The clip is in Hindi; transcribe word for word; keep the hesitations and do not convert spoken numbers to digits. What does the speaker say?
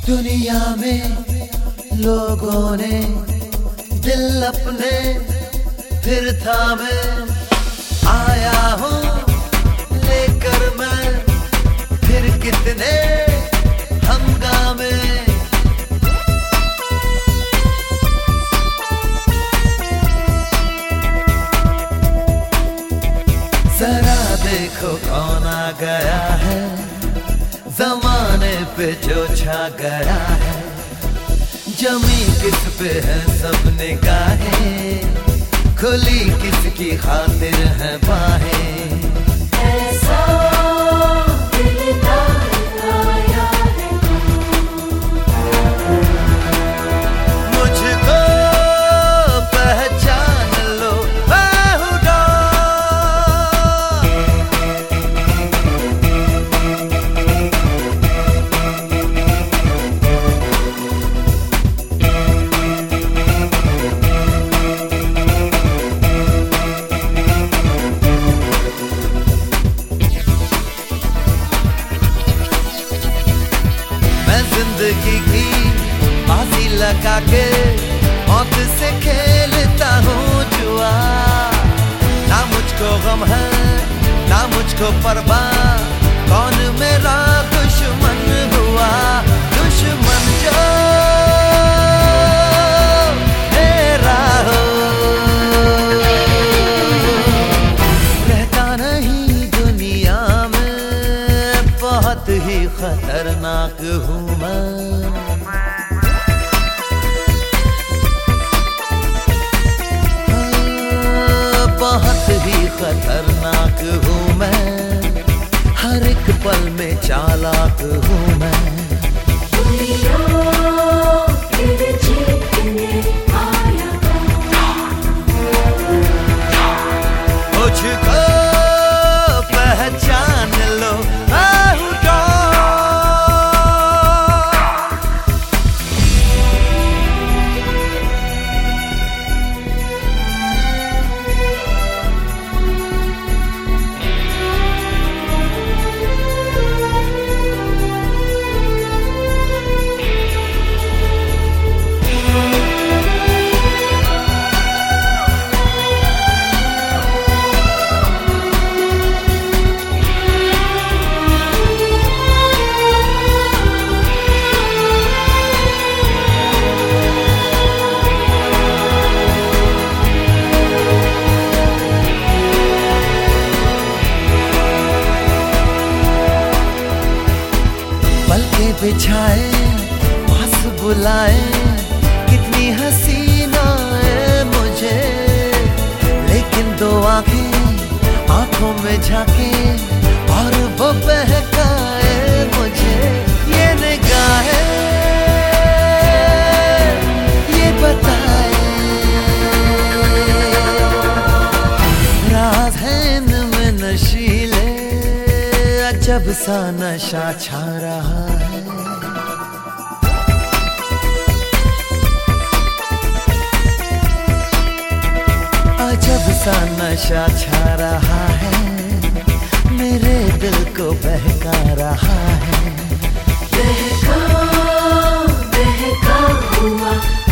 दुनिया में लोगों ने दिल अपने फिर थामे, आया हूँ लेकर मैं फिर कितने हंगामे। जरा देखो कौन आ गया है, जमाने पे जो छा गया है। जमी किस पे है सब निगाहें, खुली किसकी खातिर है बाहें। ऐसा दिलदार आया है मुझको पहचान लो, मैं हूँ डॉन। जिंदगी की बाजी लगा के मौत से खेलता हूँ जुआ। ना मुझको गम है ना मुझको परवाह, कौन मेरा दुश्मन हुआ। दुश्मन जो मेरा हो, रहता नहीं दुनिया में, बहुत ही खतरनाक हूँ मैं। बहुत ही खतरनाक हूँ मैं, हर एक पल में चालाक हूँ मैं। दुनिया फिर जीतने आया मुझको पहचान लो, मैं हूँ डॉन। पलके बिछाए पास बुलाए, कितनी हसीना है मुझे, लेकिन दो आंखें आंखों में झांके और वो बहकाए मुझे। ये निगाहें ये बताए, राज है इनमें नशीले, अजब सा नशा छा रहा है। अजब सा नशा छा रहा है, मेरे दिल को बहका रहा है। बहका बहका हुआ